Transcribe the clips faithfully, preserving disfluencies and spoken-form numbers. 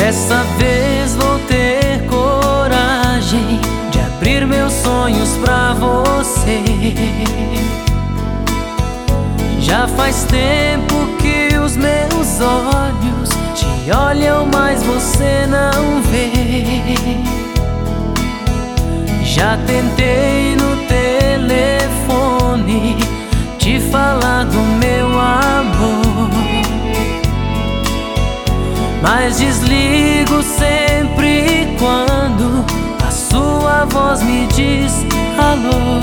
Dessa vez vou ter coragem de abrir meus sonhos pra você. Já faz tempo que os meus olhos te olham, mas você não vê. Já tentei no telefone te falar do meu amor, mas desligo sempre quando a sua voz me diz alô.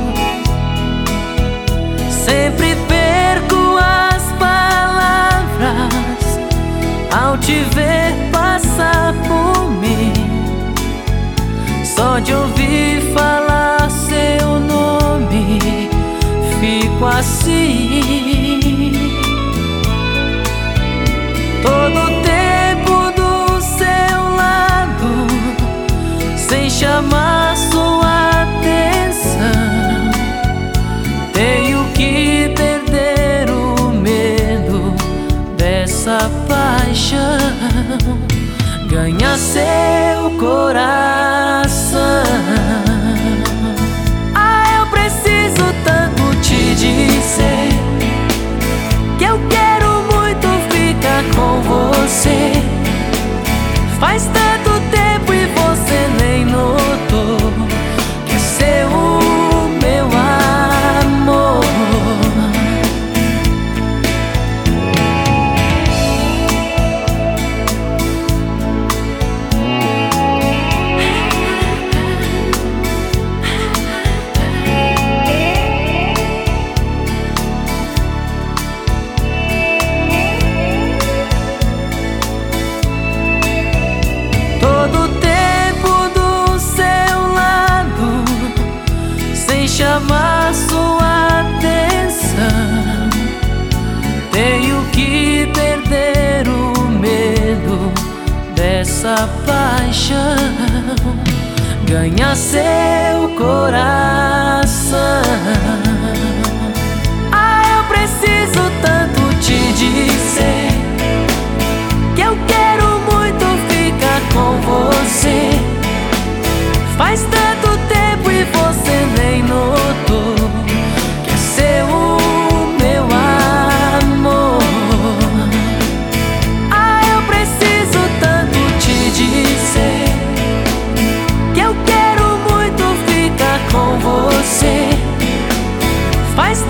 Sempre perco as palavras ao te ver passar por mim. Só de ouvir falar seu nome fico assim. Todo o tempo do seu lado, sem chamar sua atenção, tenho que perder o medo dessa paixão, ganhar seu coração. Ah, eu preciso tanto te dizer que eu quero muito ficar com você. Faz tanto tempo e você nem notou que é seu meu amor. Todo tempo do seu lado, sem chamar sua atenção, tenho que perder o medo dessa paixão, ganhar seu coração. Ah, eu preciso tanto te dizer que eu quero muito ficar com você. Faz tanto tempo e você nem notou que é seu meu amor. Ah, eu preciso tanto te dizer que eu quero muito ficar com você. Faz